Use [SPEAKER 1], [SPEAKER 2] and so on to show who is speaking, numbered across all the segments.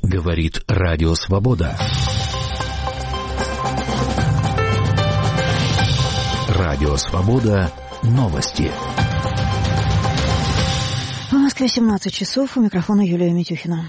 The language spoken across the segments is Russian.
[SPEAKER 1] Говорит Радио Свобода. Радио Свобода. Новости.
[SPEAKER 2] В Москве 17 часов. У микрофона Юлия Митюхина.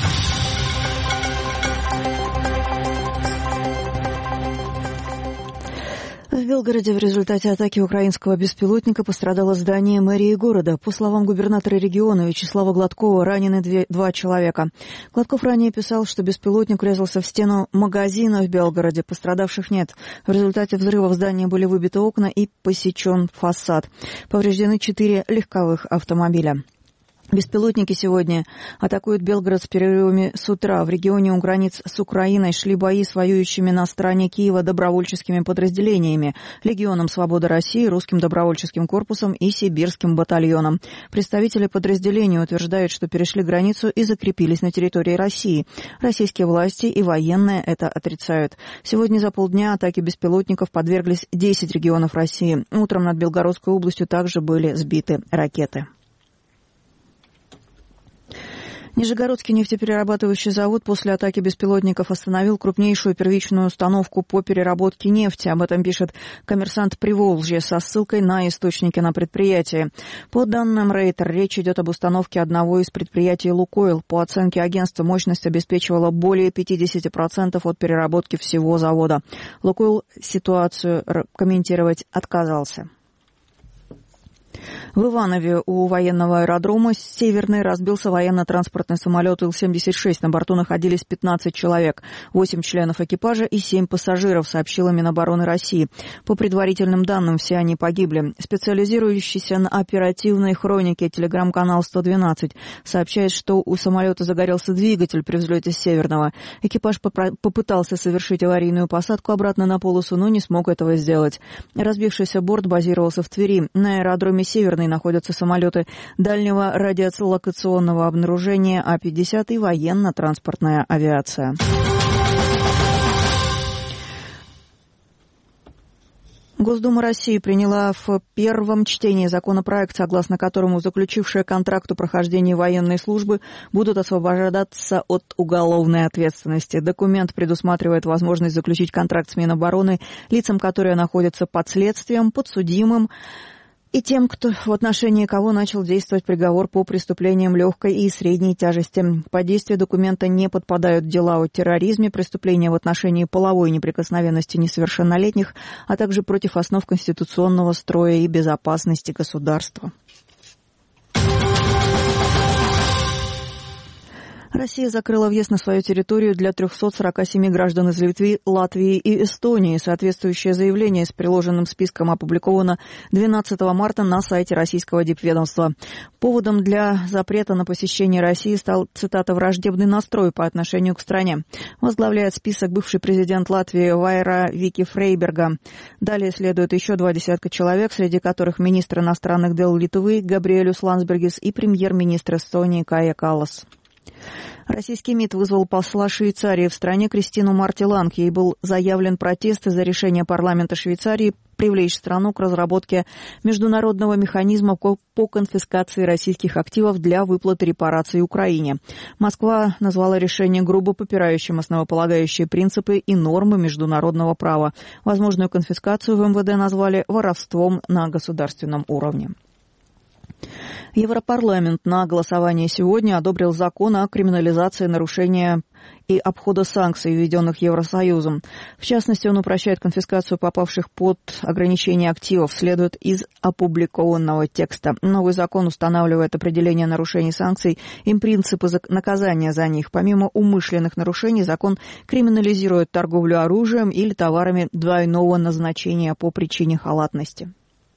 [SPEAKER 2] В Белгороде в результате атаки украинского беспилотника пострадало здание мэрии города. По словам губернатора региона Вячеслава Гладкова, ранены два человека. Гладков ранее писал, что беспилотник врезался в стену магазина в Белгороде. Пострадавших нет. В результате взрыва в здании были выбиты окна и посечен фасад. Повреждены 4 легковых автомобиля. Беспилотники сегодня атакуют Белгород с перерывами с утра. В регионе у границ с Украиной шли бои с воюющими на стороне Киева добровольческими подразделениями, Легионом Свободы России, Русским добровольческим корпусом и Сибирским батальоном. Представители подразделений утверждают, что перешли границу и закрепились на территории России. Российские власти и военные это отрицают. Сегодня за полдня атаки беспилотников подверглись 10 регионов России. Утром над Белгородской областью также были сбиты ракеты. Нижегородский нефтеперерабатывающий завод после атаки беспилотников остановил крупнейшую первичную установку по переработке нефти. Об этом пишет «Коммерсант Приволжья» со ссылкой на источники на предприятии. По данным Рейтер, речь идет об установке одного из предприятий «Лукойл». По оценке агентства, мощность обеспечивала более 50% от переработки всего завода. «Лукойл» ситуацию комментировать отказался. В Иванове у военного аэродрома «Северный» разбился военно-транспортный самолет Ил-76. На борту находились 15 человек, 8 членов экипажа и 7 пассажиров, сообщила Минобороны России. По предварительным данным, все они погибли. Специализирующийся на оперативной хронике телеграм-канал 112 сообщает, что у самолета загорелся двигатель при взлете с Северного. Экипаж попытался совершить аварийную посадку обратно на полосу, но не смог этого сделать. Разбившийся борт базировался в Твери. На аэродроме «Северный» находятся самолеты дальнего радиолокационного обнаружения А-50 и военно-транспортная авиация. Госдума России приняла в первом чтении законопроект, согласно которому заключившие контракт о прохождении военной службы будут освобождаться от уголовной ответственности. Документ предусматривает возможность заключить контракт с Минобороны лицам, которые находятся под следствием, подсудимым, и тем, в отношении кого начал действовать приговор по преступлениям легкой и средней тяжести. Под действие документа не подпадают дела о терроризме, преступления в отношении половой неприкосновенности несовершеннолетних, а также против основ конституционного строя и безопасности государства. Россия закрыла въезд на свою территорию для 347 граждан из Литвы, Латвии и Эстонии. Соответствующее заявление с приложенным списком опубликовано 12 марта на сайте российского дипведомства. Поводом для запрета на посещение России стал, цитата, «враждебный настрой по отношению к стране». Возглавляет список бывший президент Латвии Вайра Вики Фрейберга. Далее следует еще 20 человек, среди которых министр иностранных дел Литвы Габриэлюс Ландсбергис и премьер-министр Эстонии Кая Каллас. Российский МИД вызвал посла Швейцарии в стране Кристину Марти-Ланг. Ей был заявлен протест из-за решения парламента Швейцарии привлечь страну к разработке международного механизма по конфискации российских активов для выплаты репараций Украине. Москва назвала решение грубо попирающим основополагающие принципы и нормы международного права. Возможную конфискацию в МВД назвали воровством на государственном уровне. Европарламент на голосовании сегодня одобрил закон о криминализации нарушения и обхода санкций, введенных Евросоюзом. В частности, он упрощает конфискацию попавших под ограничение активов, следует из опубликованного текста. Новый закон устанавливает определение нарушений санкций и принципы наказания за них. Помимо умышленных нарушений, закон криминализирует торговлю оружием или товарами двойного назначения по причине халатности.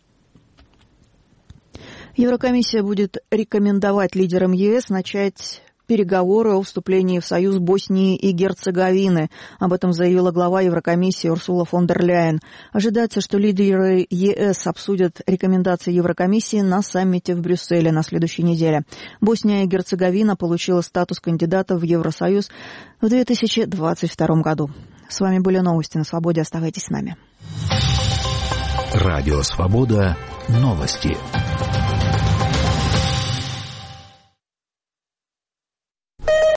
[SPEAKER 2] Еврокомиссия будет рекомендовать лидерам ЕС начать переговоры о вступлении в Союз Боснии и Герцеговины. Об этом заявила глава Еврокомиссии Урсула фон дер Ляйен. Ожидается, что лидеры ЕС обсудят рекомендации Еврокомиссии на саммите в Брюсселе на следующей неделе. Босния и Герцеговина получила статус кандидата в Евросоюз в 2022 году. С вами были новости на Свободе. Оставайтесь с нами.
[SPEAKER 1] Радио Свобода. Новости.